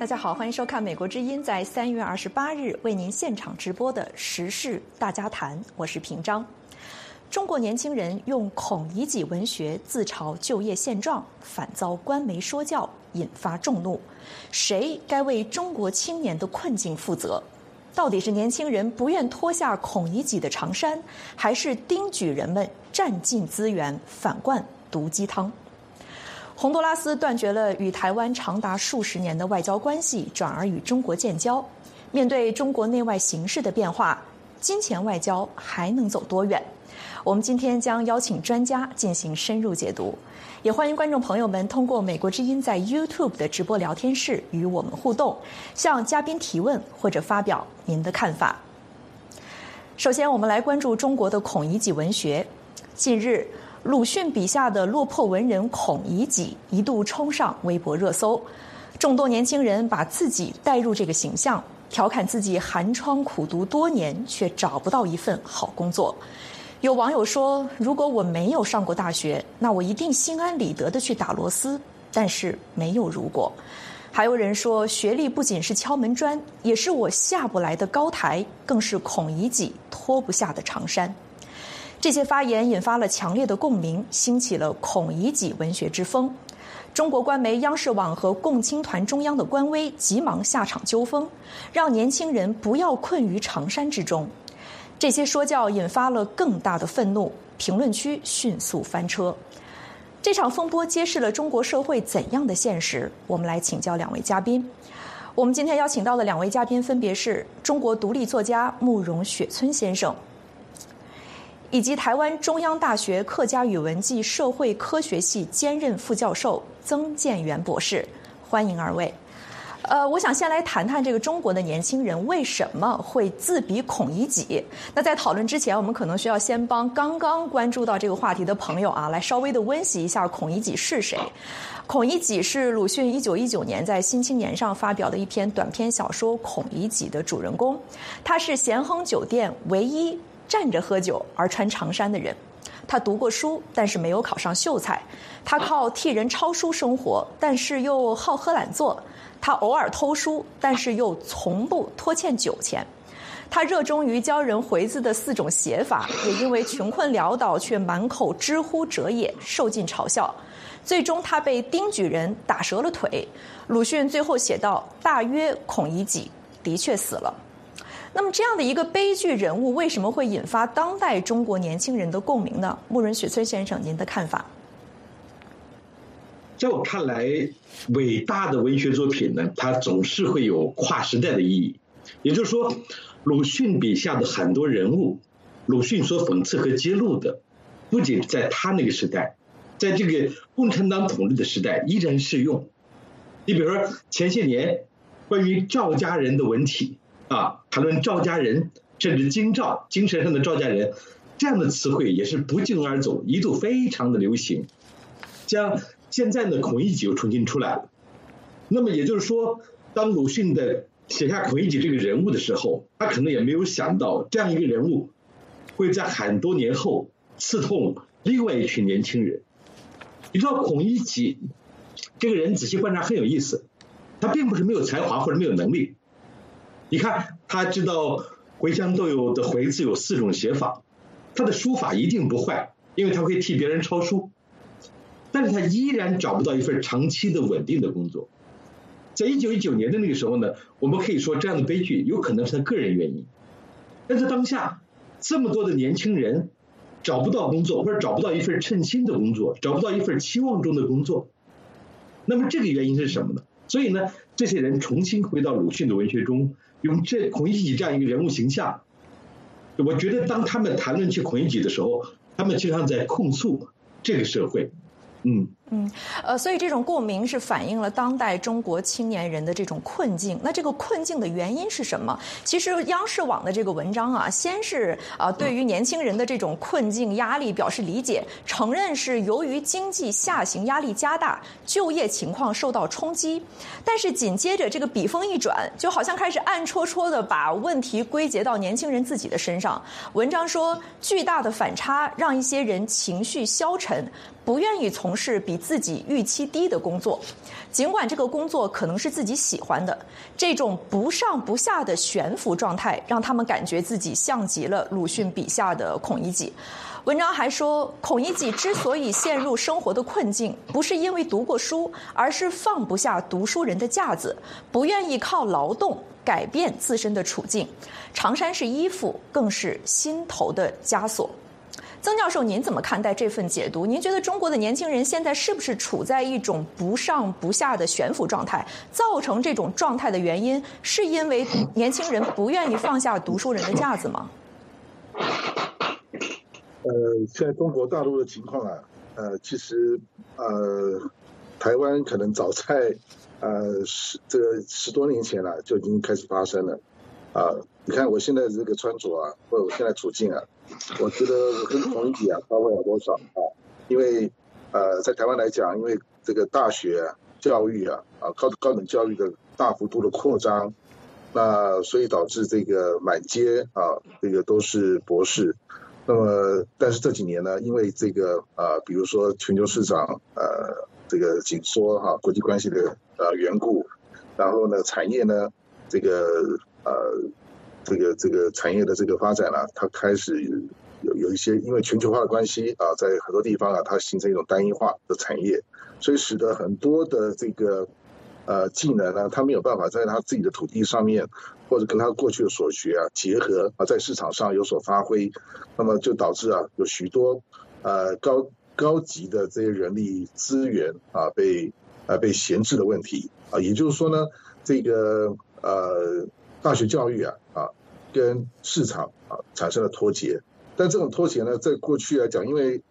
大家好，欢迎收看美国之音在3月28日为您现场直播的时事大家谈，我是平章。中国年轻人用孔乙己文学自嘲就业现状，反遭官媒说教，引发众怒。谁该为中国青年的困境负责？到底是年轻人不愿脱下孔乙己的长衫，还是丁举人们占尽资源反灌毒鸡汤？洪都拉斯断绝了与台湾长达数十年的外交关系，转而与中国建交。面对中国内外形势的变化，金钱外交还能走多远？我们今天将邀请专家进行深入解读，也欢迎观众朋友们通过美国之音在 YouTube 的直播聊天室与我们互动，向嘉宾提问或者发表您的看法。首先，我们来关注中国的孔乙己文学。近日，鲁迅笔下的落魄文人孔乙己一度冲上微博热搜，众多年轻人把自己带入这个形象，调侃自己寒窗苦读多年却找不到一份好工作。有网友说，如果我没有上过大学，那我一定心安理得地去打螺丝，但是没有如果。还有人说，学历不仅是敲门砖，也是我下不来的高台，更是孔乙己脱不下的长衫。这些发言引发了强烈的共鸣，兴起了孔乙己文学之风。中国官媒央视网和共青团中央的官微急忙下场纠锋，让年轻人不要困于长衫之中。这些说教引发了更大的愤怒，评论区迅速翻车。这场风波揭示了中国社会怎样的现实？我们来请教两位嘉宾。我们今天邀请到的两位嘉宾分别是中国独立作家慕容雪村先生，以及台湾中央大学客家语文暨社会科学系兼任副教授曾建元博士。欢迎二位。我想先来谈谈这个中国的年轻人为什么会自比孔乙己。那在讨论之前，我们可能需要先帮刚刚关注到这个话题的朋友来稍微的温习一下孔乙己是谁。孔乙己是鲁迅1919年在《新青年》上发表的一篇短篇小说《孔乙己》的主人公，他是咸亨酒店唯一站着喝酒而穿长衫的人。他读过书，但是没有考上秀才。他靠替人抄书生活，但是又好喝懒做。他偶尔偷书，但是又从不拖欠酒钱。他热衷于教人回字的4种写法，也因为穷困潦倒却满口知乎者也，受尽嘲笑。最终他被丁举人打折了腿。鲁迅最后写道：大约孔乙己的确死了。那么这样的一个悲剧人物，为什么会引发当代中国年轻人的共鸣呢？慕容雪村先生，您的看法？ 在我看来，伟大的文学作品呢，它总是会有跨时代的意义。也就是说，鲁迅笔下的很多人物，鲁迅所讽刺和揭露的，不仅在他那个时代，在这个共产党统治的时代依然适用。你比如说前些年关于赵家人的文体谈论赵家人，甚至京赵，精神上的赵家人，这样的词汇也是不胫而走，一度非常的流行。像现在呢，孔乙己又重新出来了。那么也就是说，当鲁迅的写下孔乙己这个人物的时候，他可能也没有想到这样一个人物会在很多年后刺痛另外一群年轻人。你知道孔乙己这个人仔细观察很有意思，他并不是没有才华或者没有能力。你看，他知道茴香豆有的回字有4种写法，他的书法一定不坏，因为他会替别人抄书。但是他依然找不到一份长期的稳定的工作。在1919年的那个时候呢，我们可以说这样的悲剧有可能是他个人原因。但是当下这么多的年轻人找不到工作，或者找不到一份称心的工作，找不到一份期望中的工作，那么这个原因是什么呢？所以呢，这些人重新回到鲁迅的文学中，用孔乙己这样一个人物形象。我觉得当他们谈论起孔乙己的时候，他们经常在控诉这个社会。 所以这种共鸣是反映了当代中国青年人的这种困境。那这个困境的原因是什么？其实央视网的这个文章先是对于年轻人的这种困境压力表示理解，承认是由于经济下行压力加大，就业情况受到冲击。但是紧接着这个笔锋一转，就好像开始暗戳戳的把问题归结到年轻人自己的身上。文章说，巨大的反差让一些人情绪消沉，不愿意从事比自己预期低的工作，尽管这个工作可能是自己喜欢的，这种不上不下的悬浮状态，让他们感觉自己像极了鲁迅笔下的孔乙己。文章还说，孔乙己之所以陷入生活的困境，不是因为读过书，而是放不下读书人的架子，不愿意靠劳动改变自身的处境。长衫是衣服，更是心头的枷锁。曾教授，您怎么看待这份解读？您觉得中国的年轻人现在是不是处在一种不上不下的悬浮状态？造成这种状态的原因，是因为年轻人不愿意放下读书人的架子吗？ 现在中国大陆的情况啊，其实台湾可能早在这个10多年前了就已经开始发生了你看我现在这个穿着啊，或者我现在处境啊，我觉得我跟孔乙己啊差不了多少因为在台湾来讲，因为这个大学教育高等教育的大幅度的扩张，那所以导致这个满街这个都是博士。那么，但是这几年呢，因为这个比如说全球市场这个紧缩国际关系的缘故，然后呢，产业呢这个产业的这个发展呢，它开始有一些因为全球化的关系在很多地方它形成一种单一化的产业，所以使得很多的这个技能呢，他没有办法在他自己的土地上面，或者跟他过去的所学结合在市场上有所发挥，那么就导致有许多高级的这些人力资源被闲置的问题也就是说呢，这个大学教育跟市场产生了脱节，但这种脱节呢，在过去来讲，因为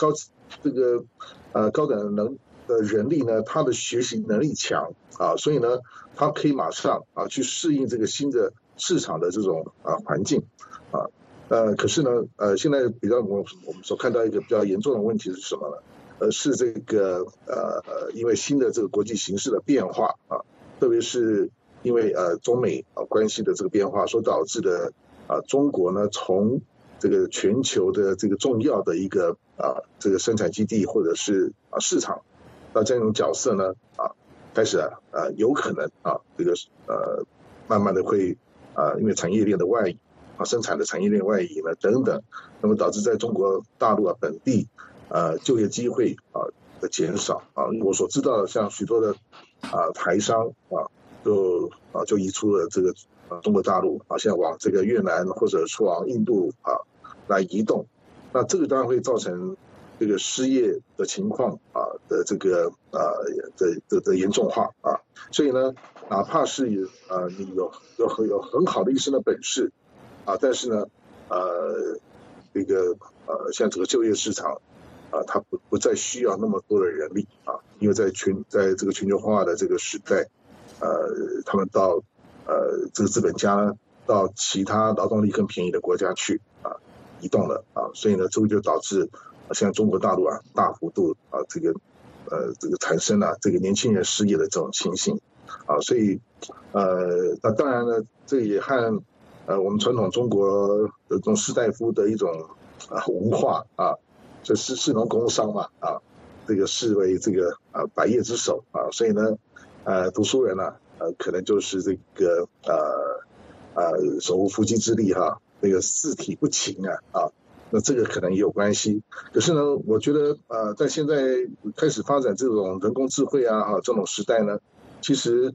高等的人力呢，他的学习能力强所以呢，他可以马上去适应这个新的市场的这种环境可是呢，现在比较我们所看到一个比较严重的问题是什么呢？是这个因为新的这个国际形势的变化特别是因为中美关系的这个变化所导致的中国呢，从这个全球的这个重要的一个这个生产基地或者是市场这种角色呢开始有可能这个慢慢的会因为产业链的外移生产的产业链外移呢等等，那么导致在中国大陆本地就业机会的减少我所知道的，像许多的台商就移出了这个中国大陆现在往这个越南或者是往印度来移动，那这个当然会造成这个失业的情况的这个的严重化所以呢，哪怕是你有很好的一身的本事但是呢这个像这个就业市场它不再需要那么多的人力因为在这个全球化的这个时代他们到这个资本家呢到其他劳动力更便宜的国家去移动了所以呢，这个就导致现在中国大陆大幅度这个产生了这个年轻人失业的这种情形所以那当然呢，这也和我们传统中国的这种士大夫的一种文化这士农工商嘛这个视为这个百业之首所以呢读书人呢可能就是这个手无缚鸡之力那个四体不勤那这个可能也有关系。可是呢，我觉得在现在开始发展这种人工智慧这种时代呢，其实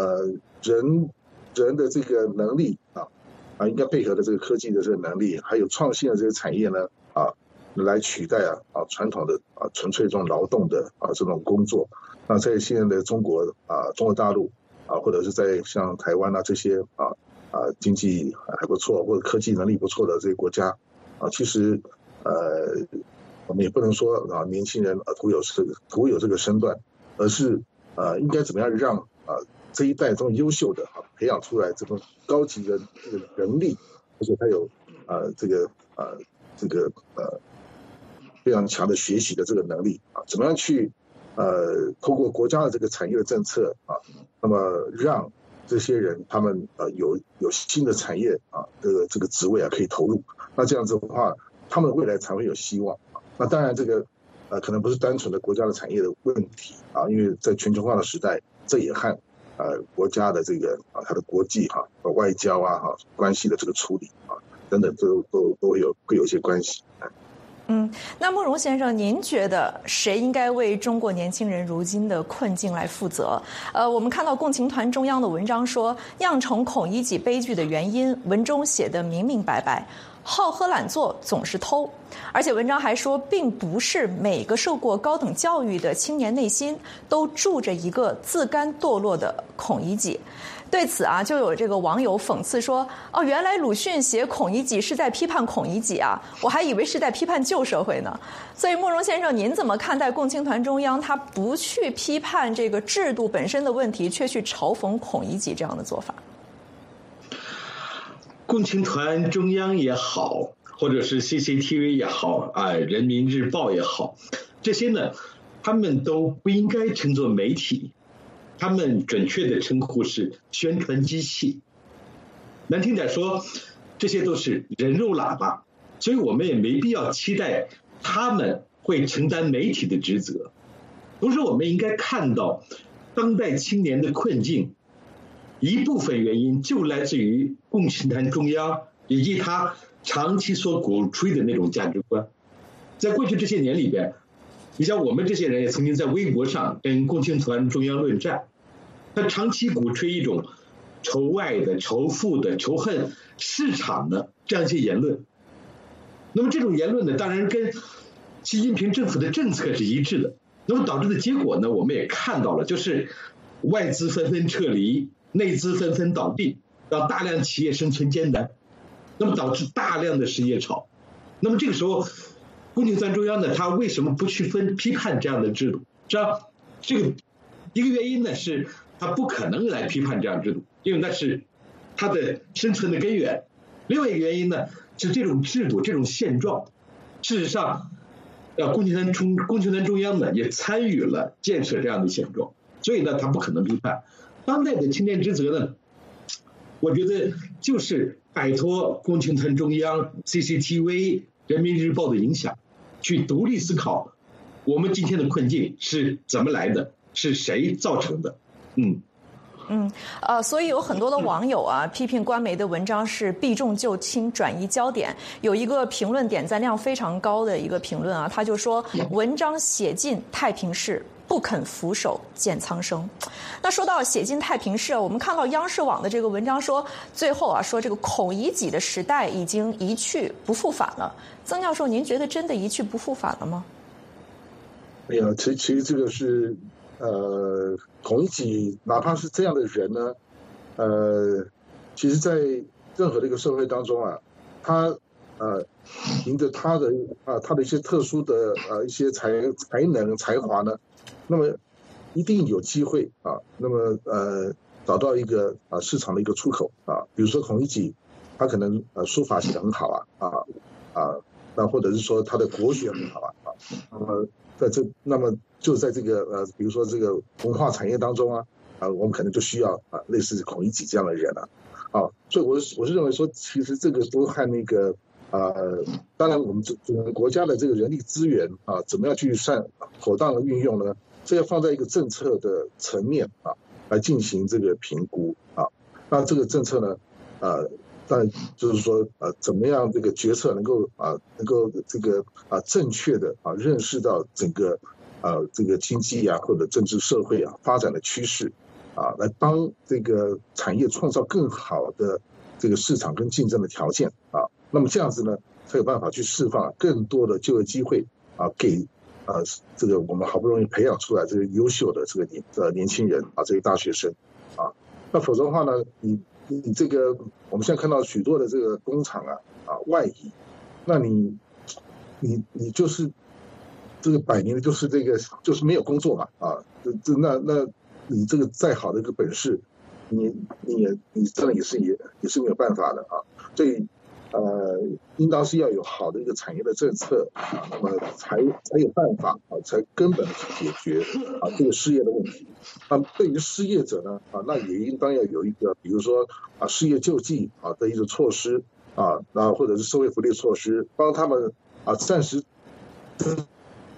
人的这个能力应该配合的这个科技的这个能力，还有创新的这个产业呢来取代传统的纯粹这种劳动的这种工作。那在现在的中国大陆或者是在像台湾这些经济还不错或者科技能力不错的这些国家其实我们也不能说年轻人徒有这个身段，而是应该怎么样让这一代这种优秀的培养出来这种高级的这个人力，而且他有这个非常强的学习的这个能力怎么样去通过国家的这个产业的政策那么让这些人他们有新的产业这个职位可以投入，那这样子的话他们未来才会有希望那当然这个可能不是单纯的国家的产业的问题啊，因为在全球化的时代，这也和国家的这个它的国际外交关系的这个处理等等都会有一些关系。 那慕容先生，您觉得谁应该为中国年轻人如今的困境来负责？我们看到共青团中央的文章说，酿成孔乙己悲剧的原因，文中写得明明白白。好喝懒做总是偷，而且文章还说，并不是每个受过高等教育的青年内心都住着一个自甘堕落的孔乙己。对此就有这个网友讽刺说，原来鲁迅写孔乙己是在批判孔乙己啊，我还以为是在批判旧社会呢。所以慕容先生，您怎么看待共青团中央他不去批判这个制度本身的问题，却去嘲讽孔乙己这样的做法？ 共青团中央也好，或者是 CCTV 也好，人民日报也好，这些呢，他们都不应该称作媒体，他们准确的称呼是宣传机器。难听点说，这些都是人肉喇叭，所以我们也没必要期待他们会承担媒体的职责。同时，我们应该看到当代青年的困境。一部分原因就来自于共青团中央以及他长期所鼓吹的那种价值观。在过去这些年里边，你像我们这些人也曾经在微博上跟共青团中央论战，他长期鼓吹一种仇外的、仇富的、仇恨市场的这样一些言论。那么这种言论呢，当然跟习近平政府的政策是一致的。那么导致的结果呢，我们也看到了，就是外资纷纷撤离，内资纷纷倒闭，让大量企业生存艰难，那么导致大量的失业潮。那么这个时候，共青团中央呢，他为什么不去批判这样的制度？这个一个原因呢，是他不可能来批判这样的制度，因为那是他的生存的根源。另外一个原因呢，是这种制度、这种现状，事实上，共青团中央呢也参与了建设这样的现状，所以呢，他不可能批判。当代的青年职责呢，我觉得就是摆脱共青团中央、CCTV、人民日报的影响，去独立思考我们今天的困境是怎么来的，是谁造成的。 所以有很多的网友批评官媒的文章是避重就轻、转移焦点。有一个评论点赞量非常高的一个评论他就说文章写尽太平事，不肯俯首见苍生。那说到写尽太平事，我们看到央视网的这个文章说，最后说这个孔乙己的时代已经一去不复返了。曾教授，您觉得真的一去不复返了吗？ 哎呀，其实这个是孔乙己哪怕是这样的人呢，其实在任何的一个社会当中他凭着他的一些特殊的一些才能才华呢，那么一定有机会那么找到一个市场的一个出口比如说孔乙己，他可能书法写得很好那或者是说他的国学很好那么就在这个比如说这个文化产业当中我们可能就需要类似孔乙己这样的人所以我是认为说，其实这个都和那个当然我们国家的这个人力资源怎么样去妥当的运用呢？这要放在一个政策的层面来进行这个评估那这个政策呢但就是说怎么样这个决策能够这个正确的认识到整个这个经济或者政治社会发展的趋势来帮这个产业创造更好的这个市场跟竞争的条件那么这样子呢才有办法去释放更多的就业机会给这个我们好不容易培养出来这个优秀的这个年轻人这些大学生那否则的话呢你这个我们现在看到许多的这个工厂外移，那你就是这个摆明的就是这个就是没有工作嘛那你这个再好的一个本事，你真的也是没有办法的所以应当是要有好的一个产业的政策那么才有办法才根本去解决这个失业的问题。那对于失业者呢那也应当要有一个比如说失业救济的一个措施那或者是社会福利措施，帮他们暂时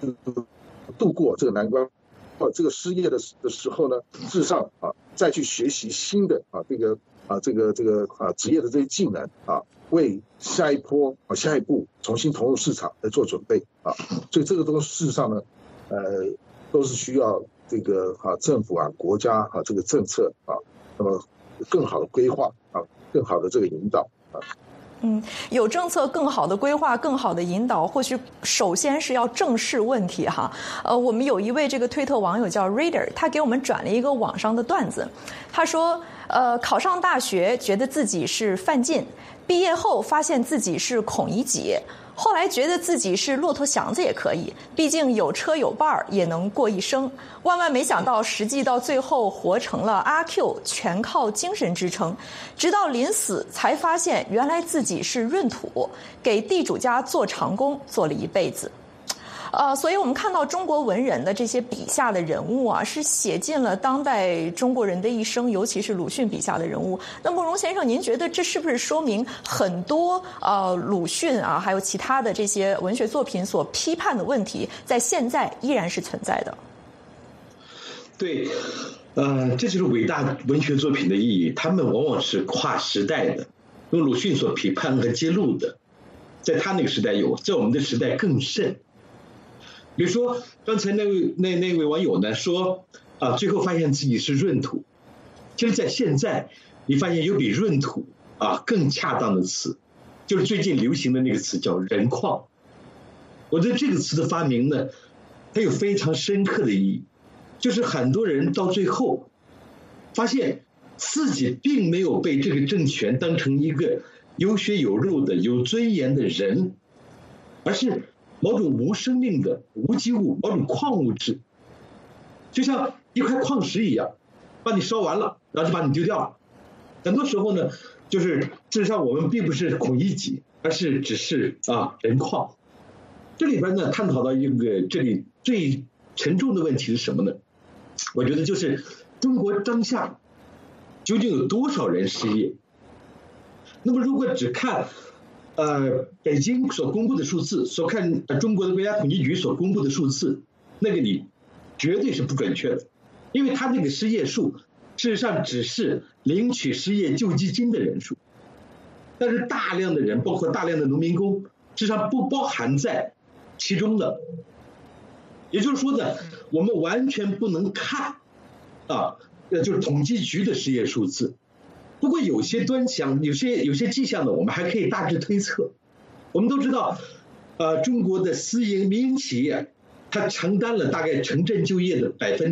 度过这个难关，这个失业的时候呢，事实上再去学习新的这个职业的这些技能为下一步重新投入市场来做准备所以这个都事实上呢，都是需要这个政府国家这个政策那么更好的规划更好的这个引导有政策更好的规划、更好的引导，或许首先是要正视问题哈。我们有一位这个推特网友叫 Reader， 他给我们转了一个网上的段子，他说，考上大学觉得自己是范进，毕业后发现自己是孔乙己。后来觉得自己是骆驼祥子也可以，毕竟有车有伴儿也能过一生。万万没想到，实际到最后活成了阿 Q， 全靠精神支撑。直到临死才发现，原来自己是闰土，给地主家做长工，做了一辈子。所以我们看到中国文人的这些笔下的人物是写进了当代中国人的一生，尤其是鲁迅笔下的人物。那慕容先生，您觉得这是不是说明很多鲁迅还有其他的这些文学作品所批判的问题，在现在依然是存在的？ 对，这就是伟大文学作品的意义，他们往往是跨时代的，用鲁迅所批判和揭露的，在他那个时代有，在我们的时代更甚。比如说，刚才那位网友呢说，最后发现自己是闰土。其实，在现在，你发现有比闰土更恰当的词，就是最近流行的那个词叫人矿。我觉得这个词的发明呢，它有非常深刻的意义，就是很多人到最后发现自己并没有被这个政权当成一个有血有肉的、有尊严的人，而是某种无生命的无机物，某种矿物质，就像一块矿石一样，把你烧完了，然后就把你丢掉了。很多时候呢，就是事实上我们并不是孔乙己，而是只是人矿。这里边呢，探讨到一个这里最沉重的问题是什么呢？我觉得就是中国当下究竟有多少人失业？那么如果只看北京所公布的数字，所看中国的国家统计局所公布的数字，那个你绝对是不准确的，因为他那个失业数事实上只是领取失业救济金的人数，但是大量的人，包括大量的农民工，事实上不包含在其中的。也就是说呢，我们完全不能看就是统计局的失业数字。不过有些端详，有些迹象呢，我们还可以大致推测。我们都知道，中国的私营民营企业，它承担了大概城镇就业的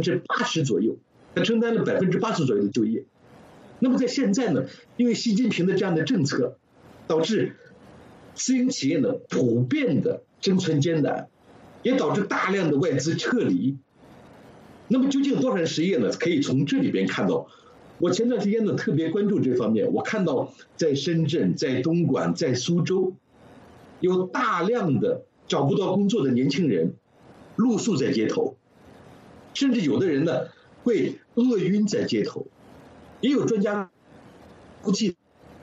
80%左右，它承担了80%左右的就业。那么在现在呢，因为习近平的这样的政策，导致私营企业呢普遍的生存艰难，也导致大量的外资撤离。那么究竟有多少人失业呢？可以从这里边看到。我前段时间呢特别关注这方面，我看到在深圳、在东莞、在苏州，有大量的找不到工作的年轻人露宿在街头，甚至有的人呢会饿晕在街头。也有专家估计，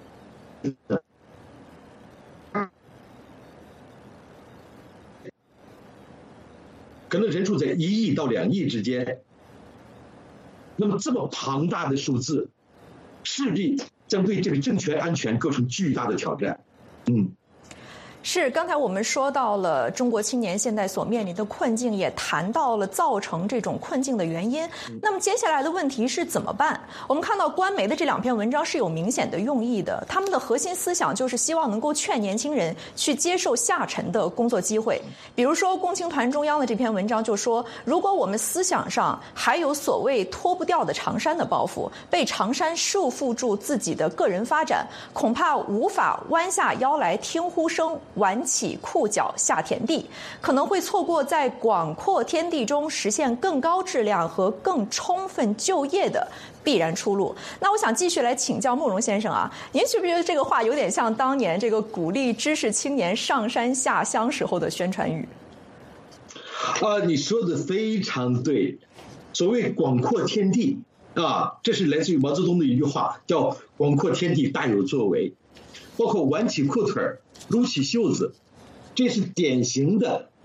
可能人数在1亿到2亿之间。那么这么庞大的数字，势必将对这个政权安全构成巨大的挑战。 是，刚才我们说到了中国青年现在所面临的困境，也谈到了造成这种困境的原因。那么接下来的问题是怎么办？我们看到官媒的这2篇文章是有明显的用意的，他们的核心思想就是希望能够劝年轻人去接受下沉的工作机会。比如说共青团中央的这篇文章就说，如果我们思想上还有所谓脱不掉的长衫的包袱，被长衫束缚住自己的个人发展，恐怕无法弯下腰来听呼声，挽起裤脚下田地，可能会错过在广阔天地中实现更高质量和更充分就业的必然出路。那我想继续来请教慕容先生您觉不觉得这个话有点像当年这个鼓励知识青年上山下乡时候的宣传语？ 你说的非常对。所谓广阔天地这是来自于毛泽东的一句话，叫广阔天地大有作为。包括挽起裤腿、撸起袖子，这是典型的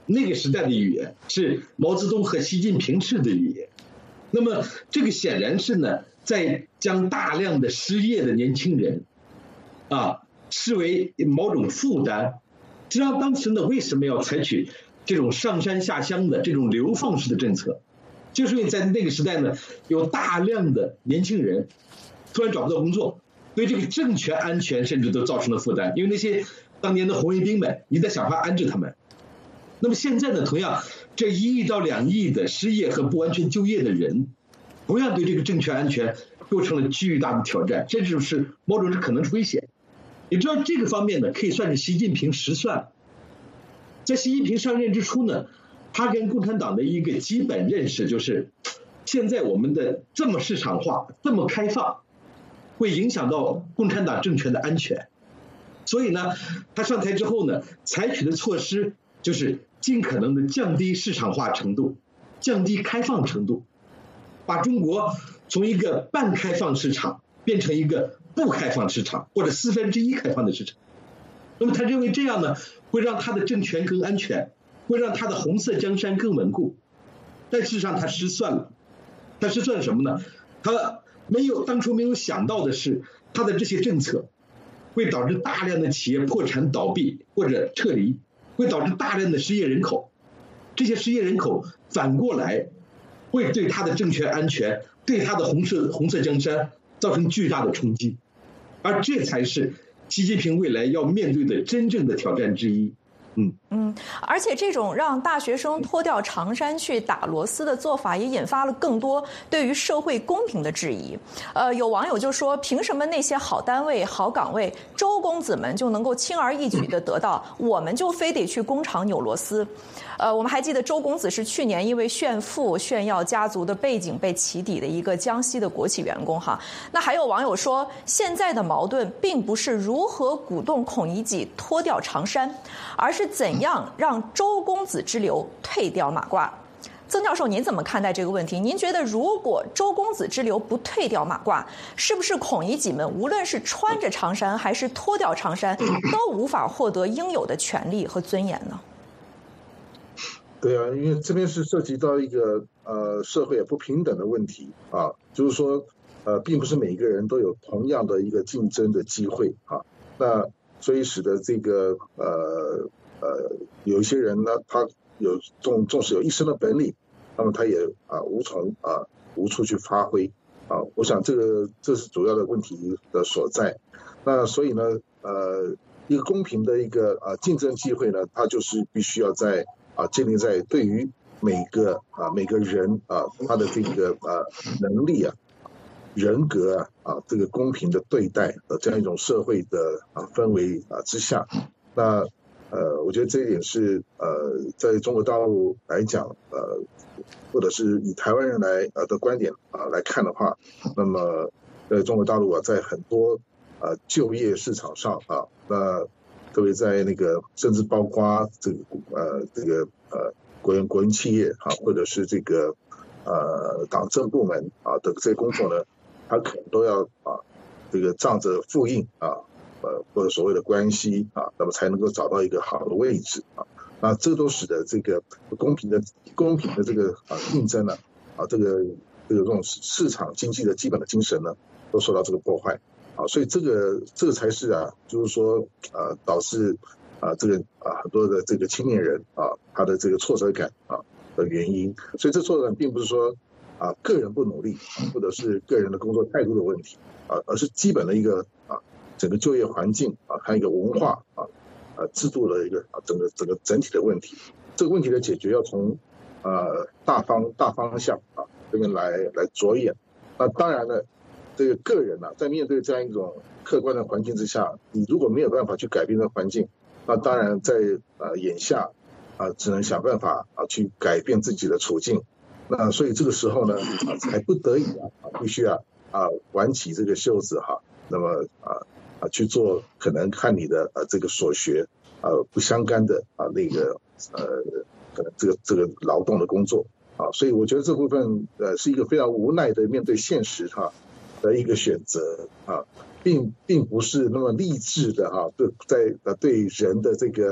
那个时代的语言，是毛泽东和习近平式的语言。那么这个显然是呢，在将大量的失业的年轻人视为某种负担。实际上当时呢，为什么要采取这种上山下乡的这种流放式的政策，就是因为在那个时代呢，有大量的年轻人突然找不到工作，对这个政权安全甚至都造成了负担。因为那些当年的红卫兵们，你在想法安置他们。那么现在呢，同样这1亿到2亿的失业和不完全就业的人，同样对这个政权安全构成了巨大的挑战，甚至是某种可能是危险。你知道这个方面呢，可以算是习近平实算。在习近平上任之初呢，他跟共产党的一个基本认识就是，现在我们的这么市场化、这么开放，会影响到共产党政权的安全。所以呢，他上台之后呢，采取的措施就是尽可能的降低市场化程度，降低开放程度，把中国从一个半开放市场变成一个不开放市场，或者1/4开放的市场。那么他认为这样呢，会让他的政权更安全，会让他的红色江山更稳固。但事实上他失算了。他失算什么呢？他当初没有想到的是，他的这些政策会导致大量的企业破产倒闭或者撤离，会导致大量的失业人口。这些失业人口反过来会对他的政权安全、对他的红色江山造成巨大的冲击，而这才是习近平未来要面对的真正的挑战之一。 而且这种让大学生脱掉长衫去打螺丝的做法，也引发了更多对于社会公平的质疑。有网友就说，凭什么那些好单位、好岗位，周公子们就能够轻而易举地得到，我们就非得去工厂扭螺丝？我们还记得周公子是去年因为炫富、炫耀家族的背景被起底的一个江西的国企员工哈。那还有网友说，现在的矛盾并不是如何鼓动孔乙己脱掉长衫，而是怎样让周公子之流退掉马褂。曾教授，您怎么看待这个问题？您觉得如果周公子之流不退掉马褂，是不是孔乙己们无论是穿着长衫还是脱掉长衫，都无法获得应有的权利和尊严呢？ 对啊，因为这边是涉及到一个社会不平等的问题啊，就是说并不是每一个人都有同样的一个竞争的机会啊，那所以使得这个有一些人呢，他有纵使有一身的本领，那么他也无处去发挥啊，我想这是主要的问题的所在。那所以呢一个公平的一个竞争机会呢，它就是必须要建立在对于每个人他的这个能力人格这个公平的对待的这样一种社会的氛围之下，那我觉得这一点是在中国大陆来讲或者是以台湾人来的观点来看的话，那么在中国大陆在很多就业市场上那特别在那个甚至包括这个国营企业或者是这个党政部门的这些工作呢，他可能都要这个仗着复印或者所谓的关系那么才能够找到一个好的位置那这都使得这个公平的这个竞争呢这种市场经济的基本的精神呢都受到这个破坏所以这个才是就是说导致这个很多的这个青年人他的这个挫折感的原因。所以这挫折感并不是说个人不努力或者是个人的工作态度的问题而是基本的一个整个就业环境还有一个文化制度的一个整体的问题。这个问题的解决要从大方向这边来着眼。那当然呢，这个个人在面对这样一种客观的环境之下，你如果没有办法去改变这个环境，那当然在眼下只能想办法去改变自己的处境。那所以这个时候呢才不得已必须挽起这个袖子那么去做可能和你的这个所学不相干的那个可能这个劳动的工作所以我觉得这部分是一个非常无奈的面对现实的一个选择并不是那么励志的对人的这个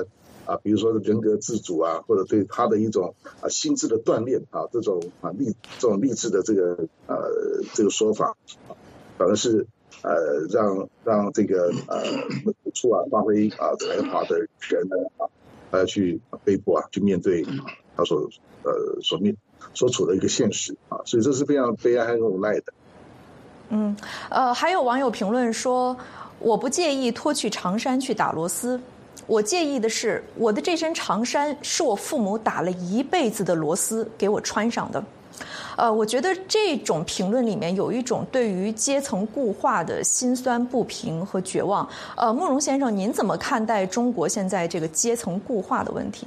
比如说人格自主啊，或者对他的一种心智的锻炼啊，这种励志的这个说法，反而是让这个突出发挥才华的人呢去被迫去面对他所处的一个现实所以这是非常悲哀和无奈的。 还有网友评论说，我不介意脱去长衫去打螺丝，我介意的是我的这身长衫是我父母打了一辈子的螺丝给我穿上的。我觉得这种评论里面有一种对于阶层固化的辛酸不平和绝望。慕容先生，您怎么看待中国现在这个阶层固化的问题？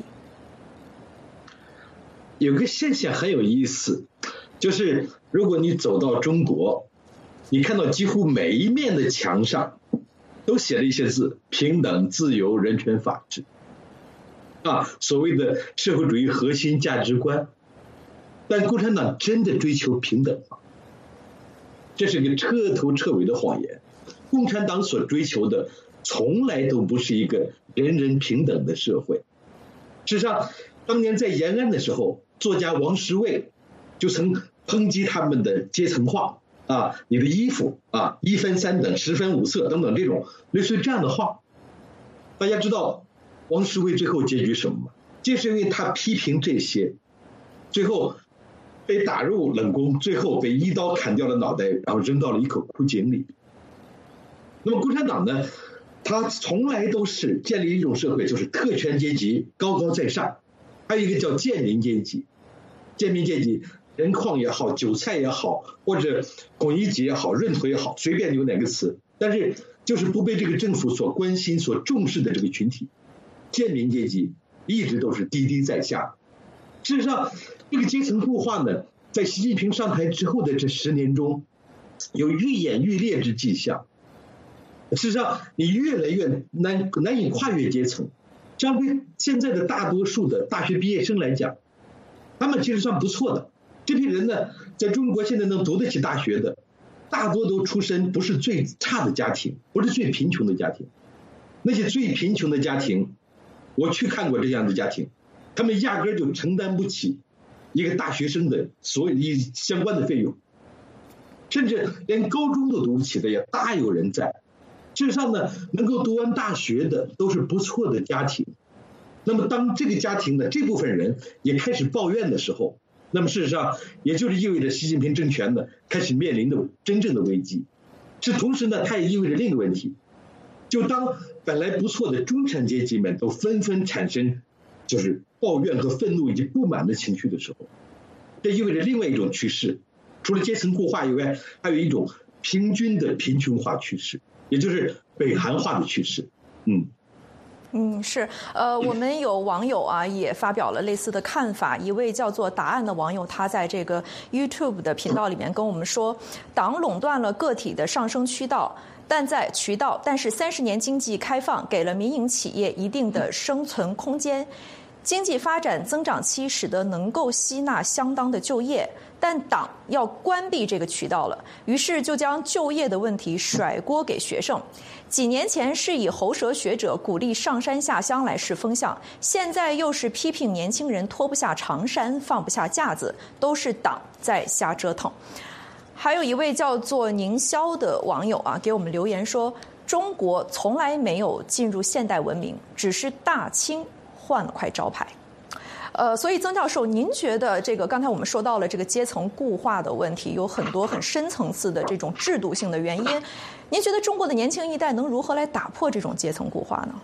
有个现象很有意思，就是如果你走到中国，你看到几乎每一面的墙上都写了一些字：平等、自由、人权、法治，所谓的社会主义核心价值观。但共产党真的追求平等吗？这是个彻头彻尾的谎言。共产党所追求的从来都不是一个人人平等的社会。事实上，当年在延安的时候，作家王石卫就曾抨击他们的阶层化你的衣服一分三等，十分五色等等这种类似于这样的话。大家知道王石卫最后结局什么吗？就是因为他批评这些，最后被打入冷宫，最后被一刀砍掉了脑袋，然后扔到了一口枯井里。那么共产党呢，他从来都是建立一种社会，就是特权阶级高高在上，还有一个叫贱民阶级。贱民阶级，人矿也好，韭菜也好，或者巩一杰也好，闰土也好，随便有哪个词，但是就是不被这个政府所关心、所重视的这个群体。贱民阶级一直都是低低在下。事实上，这个阶层固化呢，在习近平上台之后的这10年中，有愈演愈烈之迹象。事实上，你越来越难以跨越阶层。相对现在的大多数的大学毕业生来讲，他们其实算不错的。这批人呢，在中国现在能读得起大学的，大多都出身不是最差的家庭，不是最贫穷的家庭。那些最贫穷的家庭，我去看过这样的家庭，他们压根就承担不起一个大学生的所有相关的费用，甚至连高中都读不起的也大有人在。事实上呢，能够读完大学的都是不错的家庭。那么当这个家庭的这部分人也开始抱怨的时候，那么事实上也就是意味着习近平政权呢开始面临的真正的危机。这同时呢，它也意味着另一个问题，就当本来不错的中产阶级们都纷纷产生就是抱怨和愤怒以及不满的情绪的时候，这意味着另外一种趋势，除了阶层固化以外，还有一种平均的贫穷化趋势，也就是北韩化的趋势。 是，我们有网友也发表了类似的看法。一位叫做答案的网友，他在这个 YouTube 的频道里面跟我们说，党垄断了个体的上升渠道，但是30年经济开放给了民营企业一定的生存空间，经济发展增长期使得能够吸纳相当的就业，但党要关闭这个渠道了，于是就将就业的问题甩锅给学生。几年前是以喉舌学者鼓励上山下乡来试风向，现在又是批评年轻人脱不下长衫放不下架子，都是党在瞎折腾。还有一位叫做宁霄的网友给我们留言说，中国从来没有进入现代文明，只是大清换了块招牌。所以曾教授，您觉得这个刚才我们说到了这个阶层固化的问题，有很多很深层次的这种制度性的原因。您觉得中国的年轻一代能如何来打破这种阶层固化呢？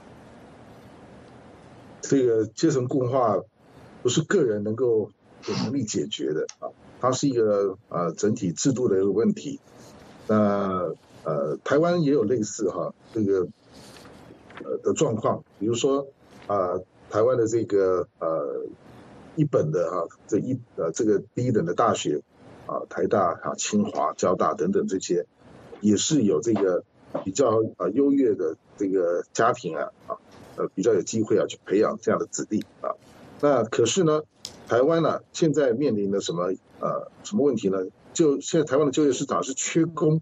这个阶层固化不是个人能够有能力解决的它是一个整体制度的一个问题。台湾也有类似这个的状况，比如说台湾的这个一本的这个第一等的大学台大清华交大等等，这些也是有这个比较优越的这个家庭比较有机会去培养这样的子弟那可是呢，台湾呢现在面临的什么问题呢？就现在台湾的就业市场是缺工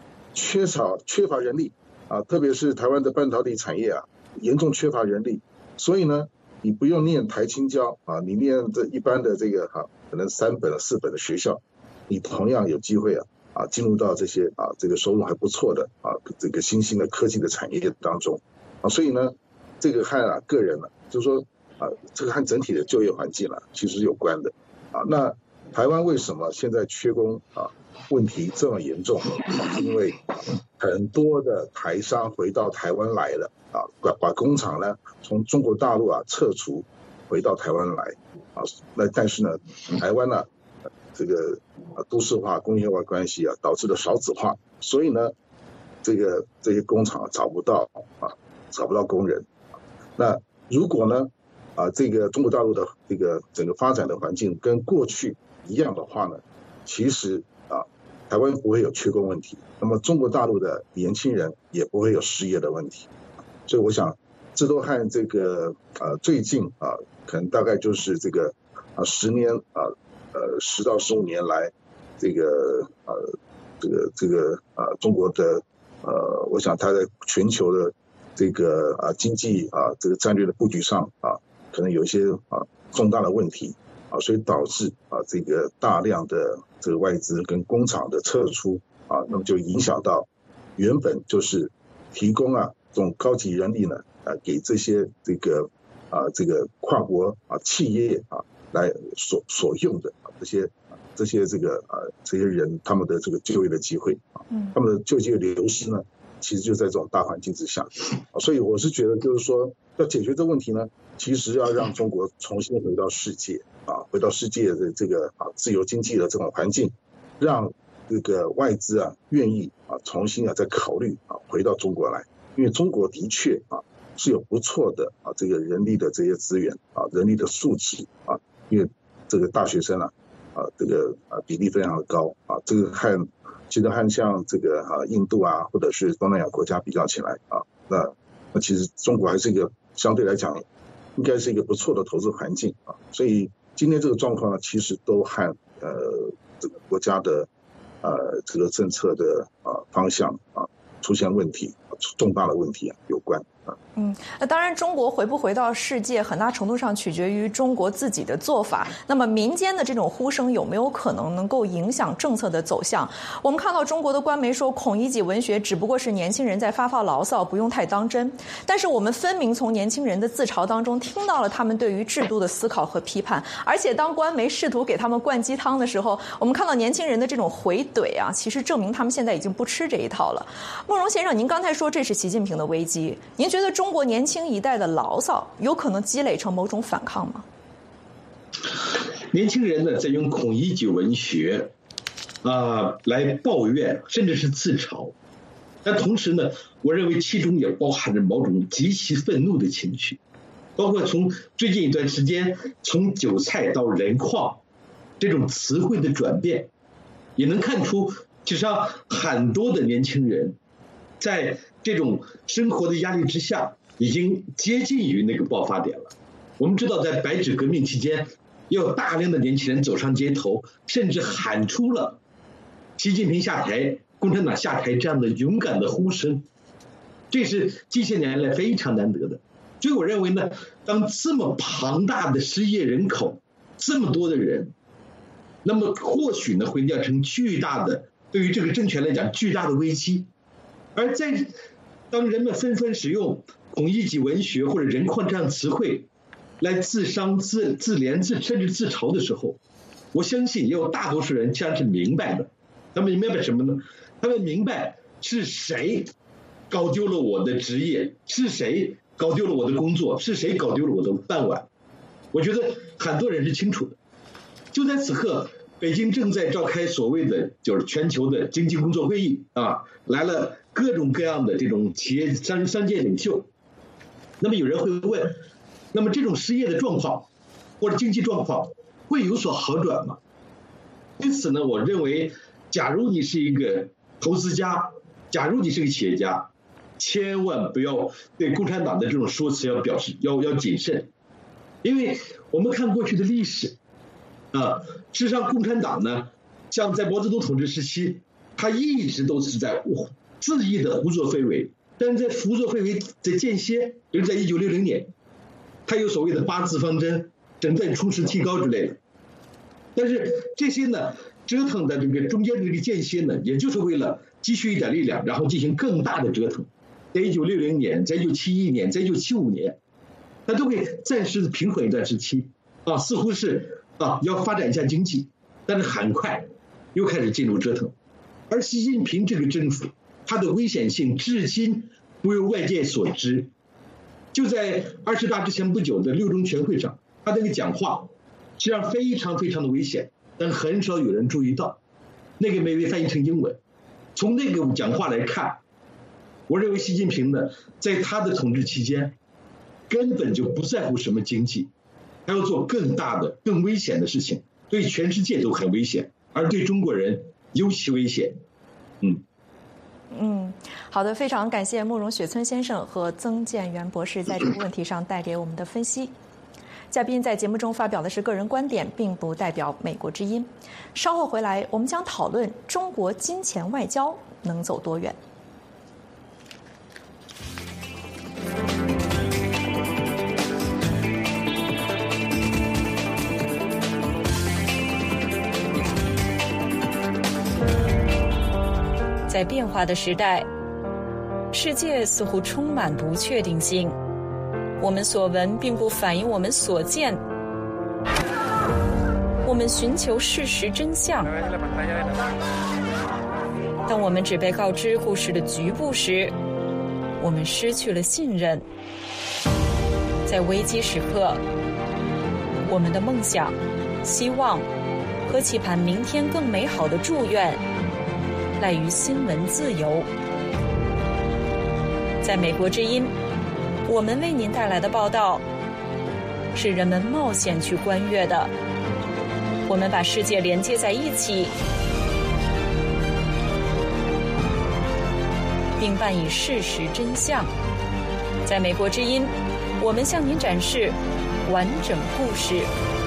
缺乏人力特别是台湾的半导体产业严重缺乏人力。 所以呢，你不用念台清交啊，你念这一般的这个可能3本4本的学校，你同样有机会进入到这些这个收入还不错的这个新兴的科技的产业当中所以呢，这个和个人就是说这个和整体的就业环境其实是有关的那台湾为什么现在缺工问题这么严重因为很多的台商回到台湾来了把工厂呢从中国大陆撤除回到台湾来那但是呢，台湾呢这个都市化工业化关系导致了少子化，所以呢这些工厂找不到工人那如果呢这个中国大陆的这个整个发展的环境跟过去一样的话呢，其实台湾不会有缺工问题，那么中国大陆的年轻人也不会有失业的问题，所以我想这都和这个最近可能大概就是这个10年10到15年来这个中国的我想它在全球的这个经济这个战略的布局上可能有一些重大的问题所以导致这个大量的这个外资跟工厂的撤出那么就影响到原本就是提供这种高级人力呢给这些这个跨国企业来所用的这些人他们的这个就业的机会他们的就业流失呢其实就在这种大环境之下所以我是觉得就是说要解决这个问题呢其实要让中国重新回到世界回到世界的这个自由经济的这种环境，让这个外资愿意重新再考虑回到中国来，因为中国的确是有不错的这个人力的这些资源人力的素质因为这个大学生这个比例非常的高这个其实和像这个印度或者是东南亚国家比较起来那其实中国还是一个相对来讲应该是一个不错的投资环境所以今天这个状况呢其实都和这个国家的这个政策的方向出现问题重大的问题有关那当然中国回不回到世界很大程度上取决于中国自己的做法，那么民间的这种呼声有没有可能能够影响政策的走向？我们看到中国的官媒说孔乙己文学只不过是年轻人在发牢骚，不用太当真，但是我们分明从年轻人的自嘲当中听到了他们对于制度的思考和批判，而且当官媒试图给他们灌鸡汤的时候，我们看到年轻人的这种回怼其实证明他们现在已经不吃这一套了。慕容先生，您刚才说这是习近平的危机，您觉得中国年轻一代的牢骚有可能积累成某种反抗吗？ 年轻人呢，在用孔乙己文学来抱怨，甚至是自嘲。但同时呢，我认为其中也包含着某种极其愤怒的情绪，包括从最近一段时间，从韭菜到人矿这种词汇的转变，也能看出，其实上很多的年轻人在这种生活的压力之下，已经接近于那个爆发点了。我们知道，在白纸革命期间，有大量的年轻人走上街头，甚至喊出了习近平下台、共产党下台这样的勇敢的呼声，这是近些年来非常难得的。所以我认为呢，当这么庞大的失业人口，这么多的人，那么或许呢会酿成巨大的，对于这个政权来讲巨大的危机。而在当人们纷纷使用孔乙己文学或者人矿这样词汇来自伤、自怜、甚至自嘲的时候，我相信也有大多数人其实是明白的。他们明白什么呢？他们明白是谁搞丢了我的职业，是谁搞丢了我的工作，是谁搞丢了我的饭碗。我觉得很多人是清楚的。就在此刻，北京正在召开所谓的就是全球的经济工作会议来了各种各样的这种企业商界领袖。那么有人会问，那么这种失业的状况或者经济状况会有所好转吗？因此呢，我认为假如你是一个投资家，假如你是个企业家，千万不要对共产党的这种说辞要谨慎。因为我们看过去的历史事实上共产党呢，像在毛泽东统治时期，他一直都是在恣意的胡作非为，但是在胡作非为的间歇，比如在1960年它有所谓的8字方针，整顿、充实、提高之类的。但是这些呢，折腾的这个中间的这个间歇呢，也就是为了积蓄一点力量，然后进行更大的折腾。在1960年，在1971年，在1975年，它都会暂时平缓一段时期啊，似乎是要发展一下经济，但是很快又开始进入折腾。而习近平这个政府，它的危险性至今不为外界所知。就在20大之前不久的6中全会上，他那个讲话实际上非常非常的危险，但很少有人注意到。那个没被翻译成英文。从那个讲话来看，我认为习近平呢，在他的统治期间，根本就不在乎什么经济，他要做更大的、更危险的事情，对全世界都很危险，而对中国人尤其危险。 好的，非常感谢慕容雪村先生和曾建元博士在这个问题上带给我们的分析。嘉宾在节目中发表的是个人观点，并不代表美国之音。稍后回来，我们将讨论中国金钱外交能走多远。 在变化的时代，世界似乎充满不确定性。我们所闻并不反映我们所见。我们寻求事实真相。当我们只被告知故事的局部时，我们失去了信任。在危机时刻，我们的梦想、希望和期盼明天更美好的祝愿赖于新闻自由。在美国之音，我们为您带来的报道是人们冒险去观阅的。我们把世界连接在一起，并伴以事实真相。在美国之音，我们向您展示完整故事。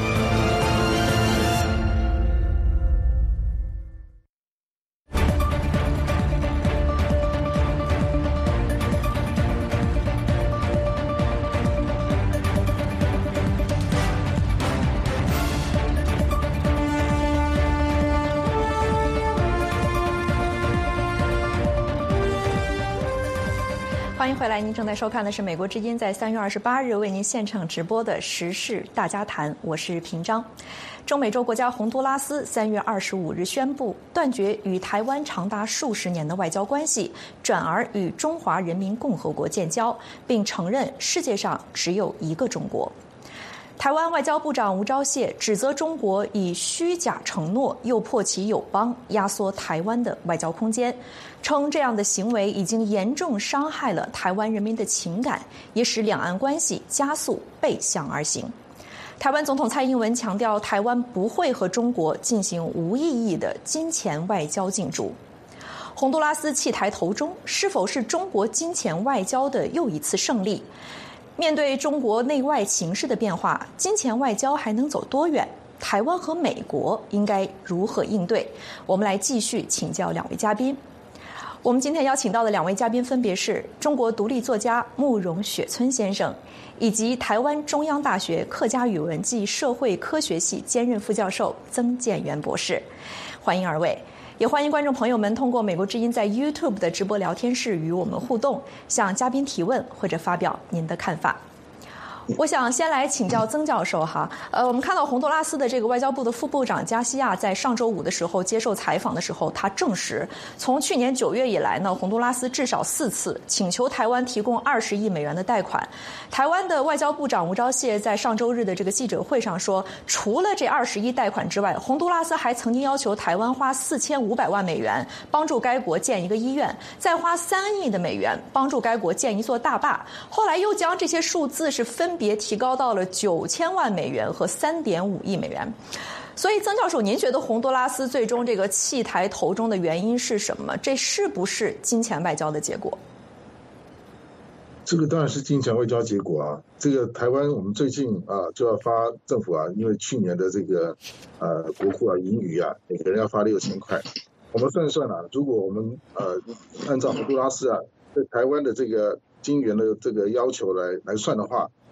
欢迎回来，您正在收看的是美国之音在3月28日为您现场直播的时事大家谈，我是平章。中美洲国家洪都拉斯3月25日宣布断绝与台湾长达数十年的外交关系，转而与中华人民共和国建交，并承认世界上只有一个中国。台湾外交部长吴钊燮指责中国以虚假承诺诱迫其友邦压缩台湾的外交空间，称这样的行为已经严重伤害了台湾人民的情感，也使两岸关系加速背向而行。台湾总统蔡英文强调，台湾不会和中国进行无意义的金钱外交竞逐。洪都拉斯弃台投中，是否是中国金钱外交的又一次胜利？面对中国内外形势的变化，金钱外交还能走多远？台湾和美国应该如何应对？我们来继续请教两位嘉宾。我们今天邀请到的两位嘉宾分别是中国独立作家慕容雪村先生，以及台湾中央大学客家语文暨社会科学系兼任副教授曾建元博士。欢迎二位。也欢迎观众朋友们通过美国之音在 YouTube 的直播聊天室与我们互动，向嘉宾提问或者发表您的看法。我想先来请教曾教授哈，我们看到洪都拉斯的这个外交部的副部长加西亚在上周五的时候接受采访的时候，他证实，从去年9月以来呢，洪都拉斯至少4次请求台湾提供20亿美元的贷款。台湾的外交部长吴钊燮在上周日的这个记者会上说，除了这20亿贷款之外，洪都拉斯还曾经要求台湾花4500万美元帮助该国建一个医院，再花3亿的美元帮助该国建一座大坝。后来又将这些数字是分别提高到了9000万美元和3.5亿美元。所以曾教授，您觉得洪都拉斯最终这个弃台投中的原因是什么？这是不是金钱外交的结果？ 这个当然是金钱外交结果啊。这个台湾我们最近就要发政府因为去年的这个国库盈余每个人要发6000块。我们算一算如果我们按照洪都拉斯对台湾的这个金元的这个要求来算的话，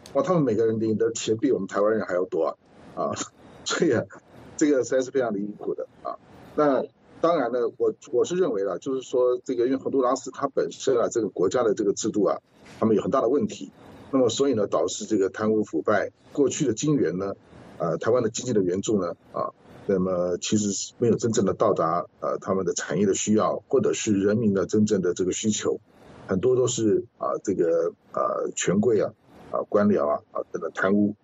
哇，他们每个人领的钱比我们台湾人还要多所以这个实在是非常离谱的那当然呢，我是认为啦，就是说这个因为洪都拉斯它本身这个国家的这个制度他们有很大的问题，那么所以呢导致这个贪污腐败，过去的金援呢台湾的经济的援助呢那么其实没有真正的到达他们的产业的需要，或者是人民的真正的这个需求，很多都是这个权贵官僚等等贪污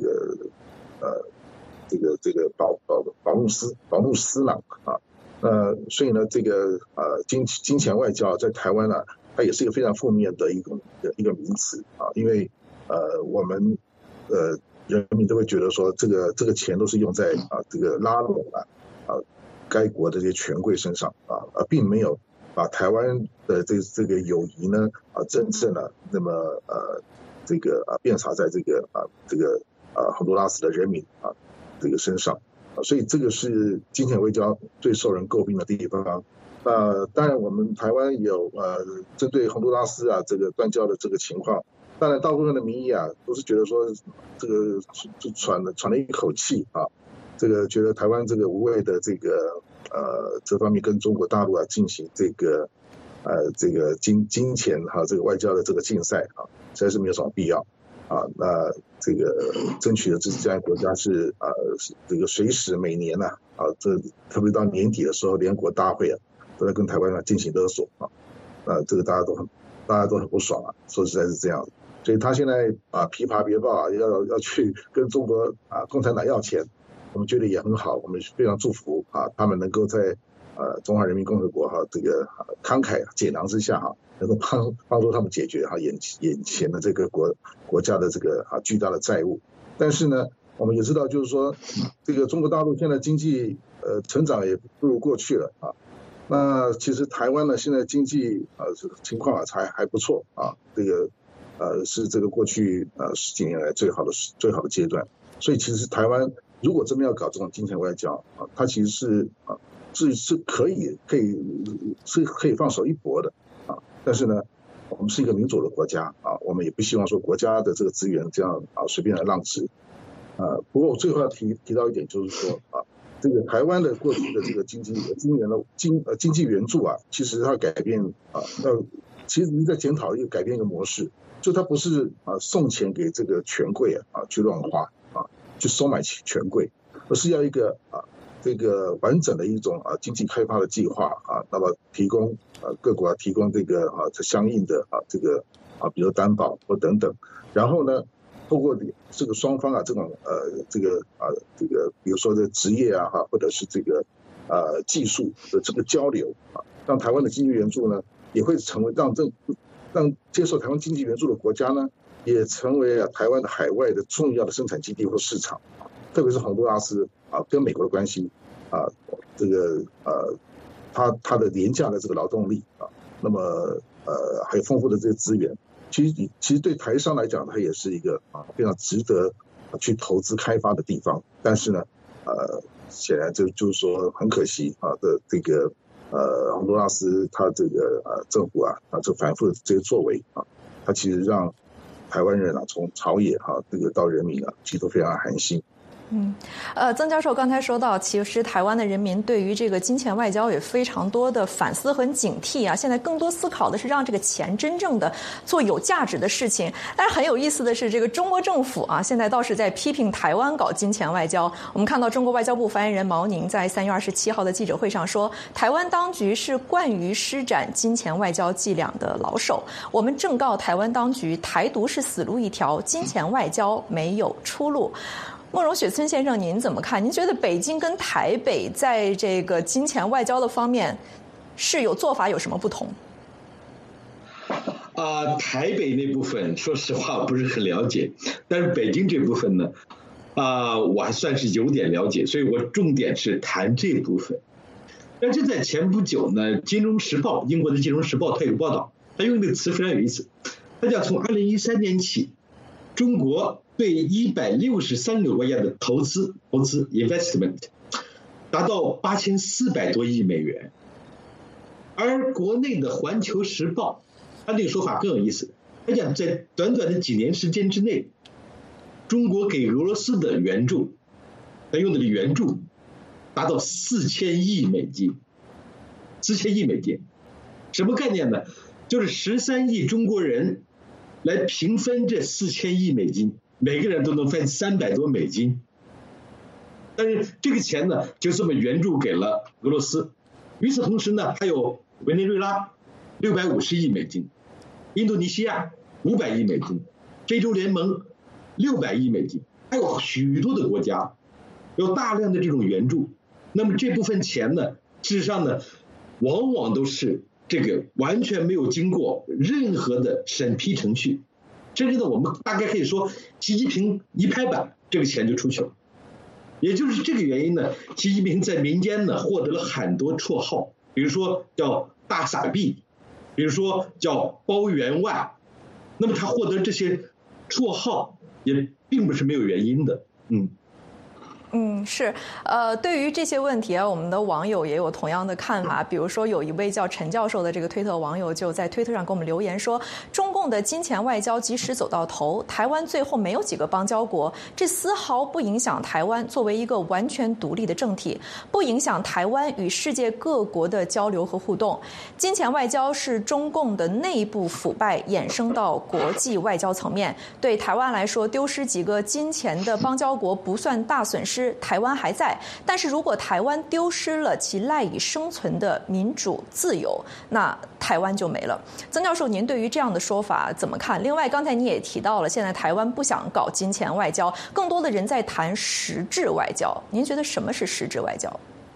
这个保姆司郎所以呢这个金钱外交在台湾它也是一个非常负面的一个名词因为我们人民都会觉得说这个钱都是用在这个拉拢该国的这些权贵身上并没有把台湾的这个友谊呢真正的那么这个遍洒在这个洪都拉斯的人民这个身上所以这个是金钱外交最受人诟病的地方当然我们台湾有针对洪都拉斯这个断交的这个情况，当然大部分的民意都是觉得说这个就喘了一口气这个觉得台湾这个无谓的这个这方面跟中国大陆进行这个金钱这个外交的这个竞赛实在是没有什么必要那这个争取的这样国家是这个随时每年这特别到年底的时候联国大会都在跟台湾进行勒索这个大家都很不爽说实在是这样的，所以他现在琵琶别抱要去跟中国共产党要钱，我们觉得也很好，我们非常祝福他们能够在中华人民共和国这个慷慨解囊之下能够帮助他们解决眼前的这个国家的这个巨大的债务。但是呢我们也知道就是说这个中国大陆现在经济成长也不如过去了那其实台湾呢现在经济情况还不错这个是这个过去10几年来最好的阶段，所以其实台湾如果真的要搞这种金钱外交它其实是可以放手一搏的但是呢我们是一个民主的国家我们也不希望说国家的这个资源这样随便的浪掷不过我最后要提到一点，就是说这个台湾的过去的这个经济援助其实它改变其实你在检讨改变一个模式，就它不是送钱给这个权贵去乱花去收买权贵，而是要一个这个完整的一种经济开发的计划那么提供各国提供这个相应的这个比如担保或等等，然后呢透过这个双方这种这个比如说这职业或者是这个技术的这个交流让台湾的经济援助呢也会成为让接受台湾经济援助的国家呢也成为台湾的海外的重要的生产基地或市场，特别是洪都拉斯跟美国的关系这个它的廉价的这个劳动力那么还有丰富的这些资源，其实对台商来讲它也是一个非常值得去投资开发的地方，但是呢显然就是说很可惜的这个洪都拉斯它这个政府这反复的这些作为它其实让台湾人从朝野这个到人民其实都非常寒心。 曾教授刚才说到，其实台湾的人民对于这个金钱外交有非常多的反思和警惕现在更多思考的是让这个钱真正的做有价值的事情。但是很有意思的是，这个中国政府现在倒是在批评台湾搞金钱外交。我们看到中国外交部发言人毛宁在3月27号的记者会上说，台湾当局是惯于施展金钱外交伎俩的老手，我们正告台湾当局，台独是死路一条，金钱外交没有出路。孟荣雪村先生，您怎么看？您觉得北京跟台北在这个金钱外交的方面是有做法有什么不同？ 台北那部分说实话不是很了解，但是北京这部分呢我还算是有点了解，所以我重点是谈这部分。但是在前不久呢，金融时报，英国的金融时报它有报道，它用这个词非常有意思，它讲从2013年起，中国对163个国家的投资 investment 达到8400多亿美元，而国内的环球时报它这个说法更有意思，它讲在短短的几年时间之内， 中国给俄罗斯的援助，他用的援助达到4000亿美金，4000亿美金，什么概念呢？就是13亿中国人来平分这4000亿美金，每个人都能分300多美金。但是这个钱呢，就这么援助给了俄罗斯。与此同时呢，还有委内瑞拉650亿美金，印度尼西亚500亿美金，非洲联盟600亿美金，还有许多的国家有大量的这种援助。那么这部分钱呢，事实上呢，往往都是这个完全没有经过任何的审批程序，甚至呢，我们大概可以说，习近平一拍板，这个钱就出去了。也就是这个原因呢，习近平在民间呢获得了很多绰号，比如说叫大傻逼，比如说叫包员外。那么他获得这些绰号也并不是没有原因的， 是，对于这些问题啊，我们的网友也有同样的看法。比如说，有一位叫陈教授的这个推特网友就在推特上给我们留言说，中共的金钱外交即使走到头，台湾最后没有几个邦交国，这丝毫不影响台湾作为一个完全独立的政体，不影响台湾与世界各国的交流和互动。金钱外交是中共的内部腐败衍生到国际外交层面，对台湾来说，丢失几个金钱的邦交国不算大损失。台湾还在，但是如果台湾丢失了其赖以生存的民主自由，那台湾就没了。曾教授，您对于这样的说法怎么看？另外，刚才你也提到了，现在台湾不想搞金钱外交，更多的人在谈实质外交。您觉得什么是实质外交？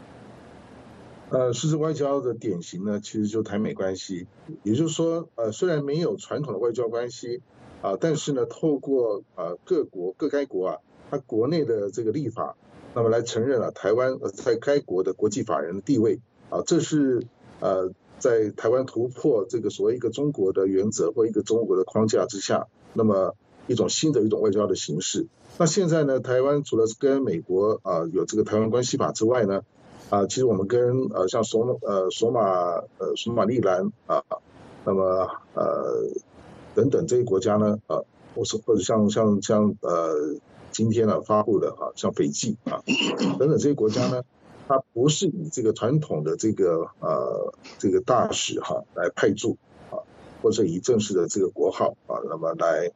实质外交的典型呢，其实就台美关系。也就是说，虽然没有传统的外交关系但是呢，透过各该国它国内的这个立法，那么来承认了台湾在该国的国际法人的地位这是在台湾突破这个所谓一个中国的原则或一个中国的框架之下，那么一种新的一种外交的形式。那现在呢，台湾除了跟美国有这个台湾关系法之外呢，其实我们跟像索马利兰那么等等这些国家呢或者像今天发布的像斐济等等这些国家呢，它不是以这个传统的这个大使来派驻或者以正式的这个国号那么来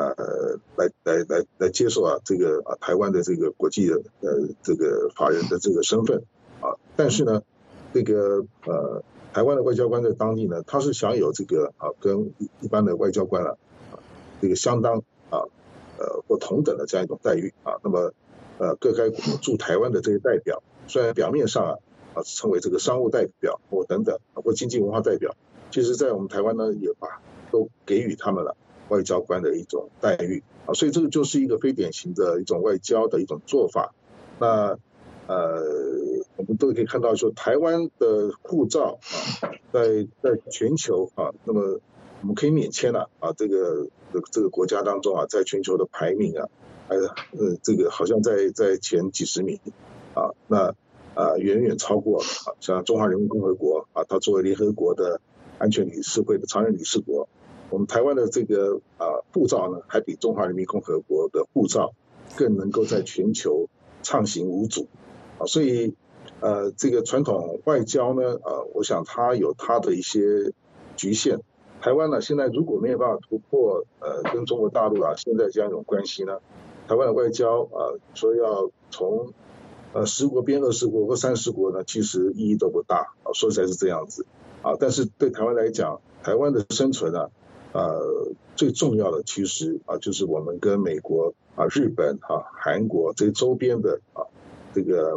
接受这个台湾的这个国际的这个法人的这个身份但是呢，这个台湾的外交官在当地呢，他是享有这个跟一般的外交官这个相当或同等的这样一种待遇那么各该国驻台湾的这些代表，虽然表面上称为这个商务代表或等等或经济文化代表，其实在我们台湾呢也都给予他们了外交官的一种待遇所以这个就是一个非典型的一种外交的一种做法。那我们都可以看到说，台湾的护照在全球那么我们可以免签这个国家当中在全球的排名这个好像在前几十名那远远超过像中华人民共和国它作为联合国的安全理事会的常任理事国，我们台湾的这个护照呢，还比中华人民共和国的护照更能够在全球畅行无阻所以这个传统外交呢我想它有它的一些局限。台湾呢现在如果没有办法突破跟中国大陆现在这样一种关系呢，台湾的外交说要从10国变20国或30国呢，其实意义都不大说实在是这样子但是对台湾来讲，台湾的生存最重要的其实就是我们跟美国日本韩国这些周边的这个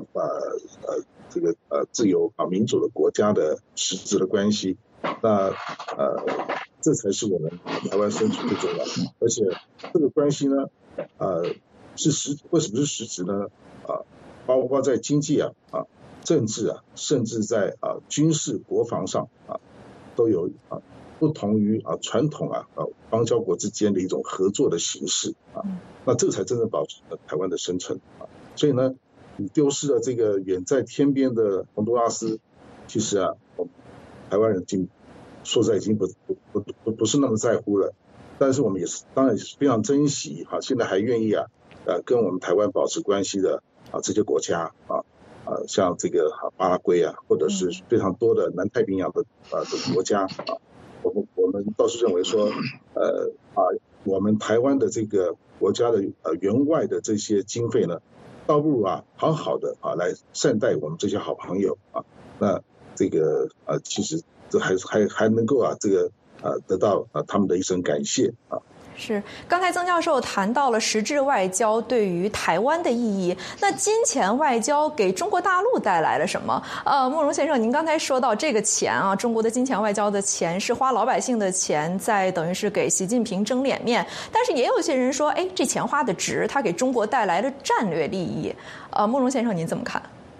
自由民主的国家的实质的关系。那这才是我们台湾生存最重要的。而且这个关系呢为什么是实质呢包括在经济政治甚至在军事国防上都有不同于传统邦交国之间的一种合作的形式那这才真正保持了台湾的生存所以呢，你丢失了这个远在天边的洪都拉斯，其实台湾人说实在已经不是那么在乎了。但是我们也是当然也是非常珍惜现在还愿意跟我们台湾保持关系的这些国家像这个巴拉圭或者是非常多的南太平洋的国家我们倒是认为说我们台湾的这个国家的援外的这些经费呢，倒不如好好的来善待我们这些好朋友那这个其实这还能够这个得到他们的一声感谢是，刚才曾教授谈到了实质外交对于台湾的意义，那金钱外交给中国大陆带来了什么？慕容先生，您刚才说到这个钱中国的金钱外交的钱是花老百姓的钱，在等于是给习近平争脸面，但是也有些人说，这钱花的值，它给中国带来了战略利益。慕容先生，您怎么看？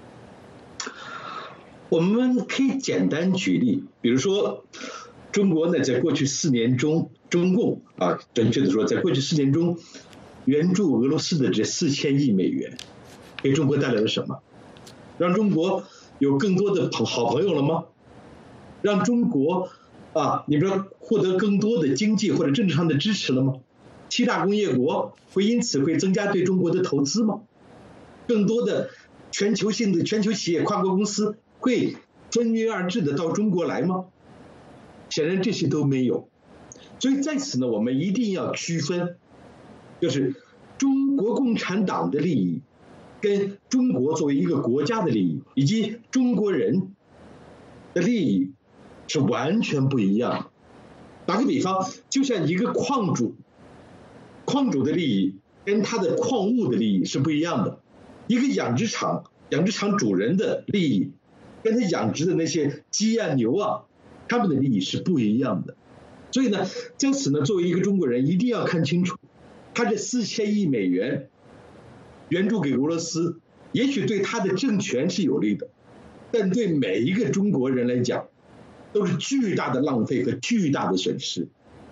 我们可以简单举例，比如说中国呢，在过去4年中，中共准确的说，在过去4年中，援助俄罗斯的这4000亿美元，给中国带来了什么？让中国有更多的好朋友了吗？让中国你比如说获得更多的经济或者政治上的支持了吗？7大工业国因此会增加对中国的投资吗？更多的全球企业、跨国公司会蜂拥而至的到中国来吗？显然这些都没有，所以在此呢，我们一定要区分，就是中国共产党的利益，跟中国作为一个国家的利益，以及中国人的利益是完全不一样的。打个比方，就像一个矿主的利益跟他的矿物的利益是不一样的，一个养殖场主人的利益跟他养殖的那些鸡牛他们的利益是不一样的。所以呢，在此呢，作为一个中国人一定要看清楚，他这4000亿美元援助给俄罗斯，也许对他的政权是有利的，但对每一个中国人来讲都是巨大的浪费和巨大的损失。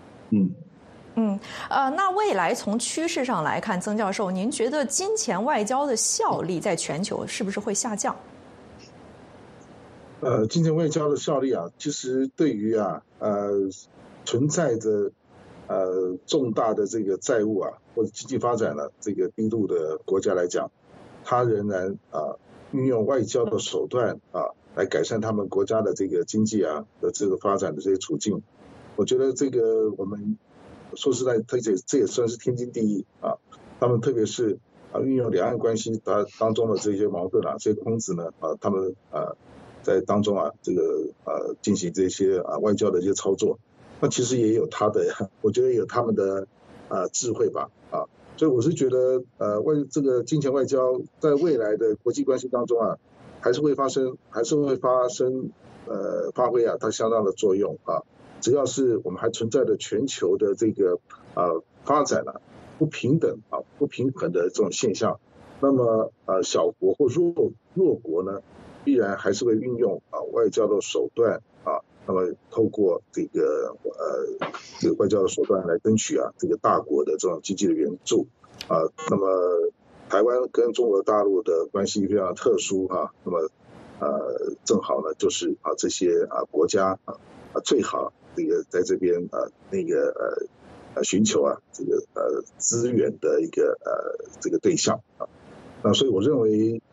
那未来从趋势上来看，曾教授，您觉得金钱外交的效力在全球是不是会下降？ 金钱外交的效力其实对于存在着重大的这个债务或者经济发展这个低度的国家来讲，它仍然运用外交的手段来改善他们国家的这个经济的这个发展的这些处境。我觉得这个我们说实在，这也算是天经地义他们特别是运用两岸关系当中的这些矛盾这些空子呢他们在当中这个进行这些外交的一些操作，那其实也有我觉得也有他们的智慧吧所以我是觉得这个金钱外交在未来的国际关系当中还是会发挥它相当的作用只要是我们还存在的全球的这个发展不平等不平衡的这种现象，那么小国或弱国呢，必然还是会运用外交的手段那么透过这个外交的手段来争取这个大国的这种经济的援助那么台湾跟中国大陆的关系非常特殊那么正好呢就是这些国家最好这个在这边寻求这个资源的一个这个对象那所以我认为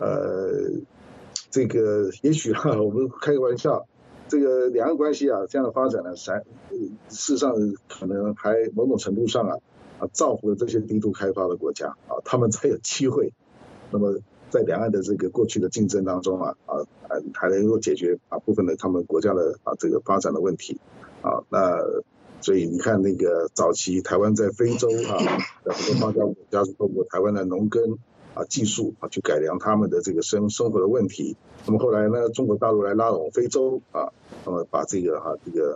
这个也许我们开个玩笑，这个两岸关系这样的发展呢，事实上可能还某种程度上造福了这些低度开发的国家他们才有机会，那么在两岸的这个过去的竞争当中还能够解决部分的他们国家的这个发展的问题那所以你看那个早期台湾在非洲的很多邦交国家是透过台湾的农耕技术去改良他们的这个生活的问题。那么后来呢，中国大陆来拉拢非洲那么把这个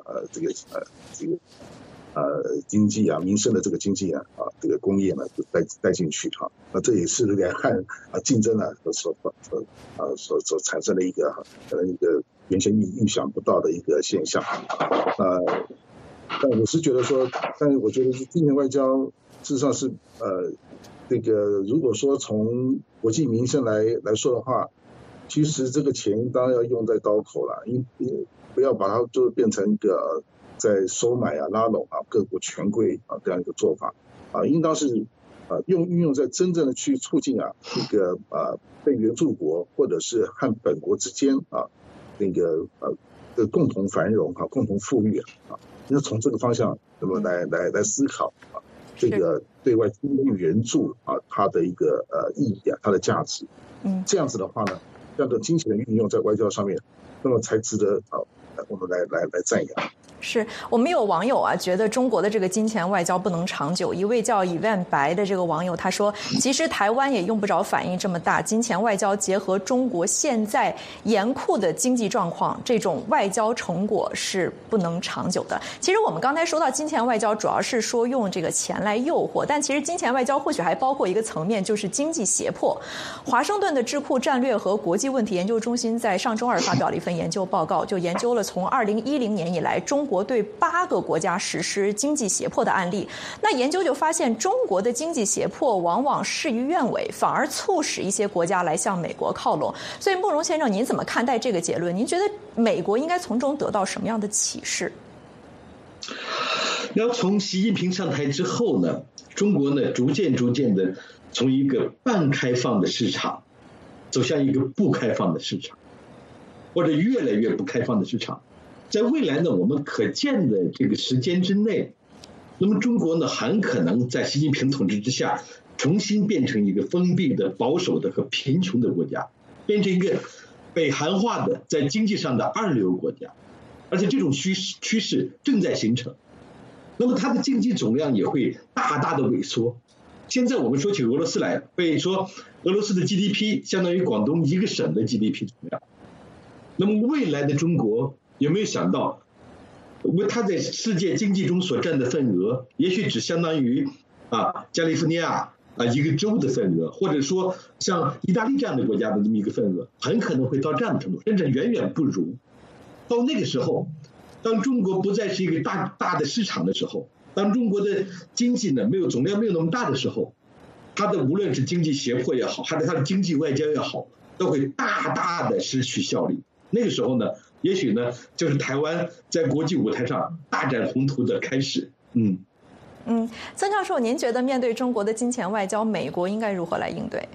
经济民生的这个经济这个工业呢就带进去那这也是两岸竞争所产生的一个原先预想不到的一个现象但我是觉得说，我觉得金钱外交事实上是这个如果说从国计民生来说的话，其实这个钱当然要用在刀口了，不要把它就变成一个在收买拉拢各国权贵这样一个做法应当是运用在真正的去促进这个被援助国或者是和本国之间那个共同繁荣共同富裕那从这个方向那么来思考这个对外经济援助它的一个意义它的价值。这样子的话呢，这样的金钱的运用在外交上面，那么才值得我们来赞扬。 是我们有网友觉得中国的这个金钱外交不能长久。一位叫以万白的这个网友他说，其实台湾也用不着反应这么大，金钱外交结合中国现在严酷的经济状况，这种外交成果是不能长久的。其实我们刚才说到金钱外交主要是说用这个钱来诱惑，但其实金钱外交或许还包括一个层面，就是经济胁迫。华盛顿的智库战略和国际问题研究中心在上周二发表了一份研究报告，就研究了从2010年以来中国对8个国家实施经济胁迫的案例。那研究就发现，中国的经济胁迫往往事与愿违，反而促使一些国家来向美国靠拢。所以慕容先生，您怎么看待这个结论？您觉得美国应该从中得到什么样的启示？ 要从习近平上台之后呢，中国呢逐渐的从一个半开放的市场走向一个不开放的市场，或者越来越不开放的市场。在未来呢，我们可见的这个时间之内，那么中国呢很可能在习近平统治之下重新变成一个封闭的、保守的和贫穷的国家，变成一个北韩化的在经济上的2流国家，而且这种趋势正在形成。那么它的经济总量也会大大的萎缩。现在我们说起俄罗斯来，会说俄罗斯的 GDP 相当于广东一个省的 GDP 总量。那么未来的中国有没有想到，它在世界经济中所占的份额，也许只相当于加利福尼亚一个州的份额，或者说像意大利这样的国家的这么一个份额，很可能会到这样的程度，甚至远远不如。到那个时候，当中国不再是一个大的市场的时候，当中国的经济呢总量没有那么大的时候，它的无论是经济胁迫也好，还是它的经济外交也好，都会大大的失去效力。那个时候呢，也许呢就是台湾在国际舞台上大展宏图的开始。 曾教授，您觉得面对中国的金钱外交，美国应该如何来应对？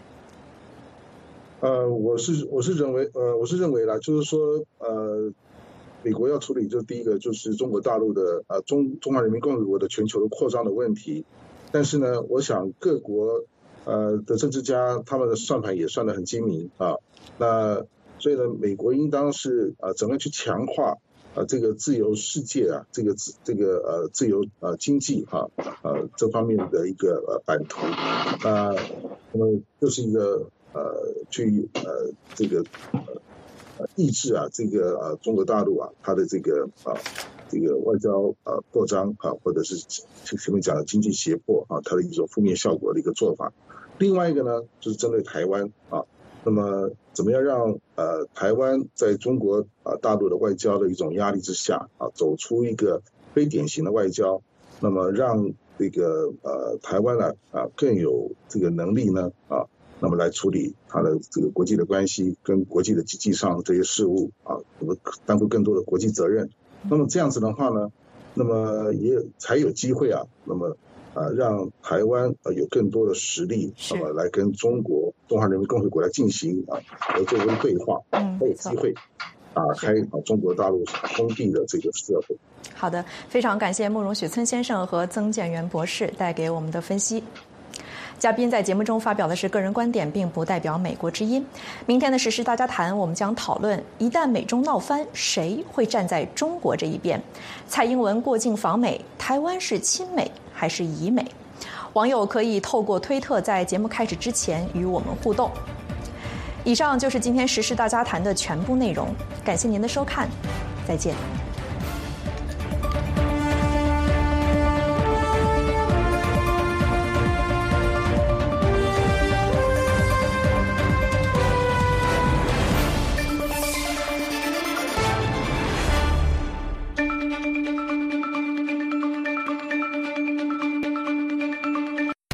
我是认为啦，就是说美国要处理，就第一个就是中国大陆的中华人民共和国的全球的扩张的问题。但是呢，我想各国的政治家他们的算盘也算得很精明那所以呢，美国应当是怎么样去强化这个自由世界这个自由经济这方面的一个版图那么就是一个去这个抑制这个中国大陆它的这个外交扩张或者是前面讲的经济胁迫它的一种负面效果的一个做法。另外一个呢，就是针对台湾那么怎么样让台湾在中国大陆的外交的一种压力之下走出一个非典型的外交，那么让这个台湾更有这个能力呢那么来处理它的这个国际的关系跟国际的经济上这些事务那么担负更多的国际责任。那么这样子的话呢，那么也才有机会那么让台湾有更多的实力，那么来跟中华人民共和国来进行合作跟对话，才有机会打开中国大陆封闭的这个社会。 好的，非常感谢慕容许村先生和曾建元博士带给我们的分析。嘉宾在节目中发表的是个人观点，并不代表美国之音。明天的时事大家谈，我们将讨论一旦美中闹翻，谁会站在中国这一边？蔡英文过境访美，台湾是亲美还是疑美？网友可以透过推特在节目开始之前与我们互动。以上就是今天时事大家谈的全部内容，感谢您的收看，再见。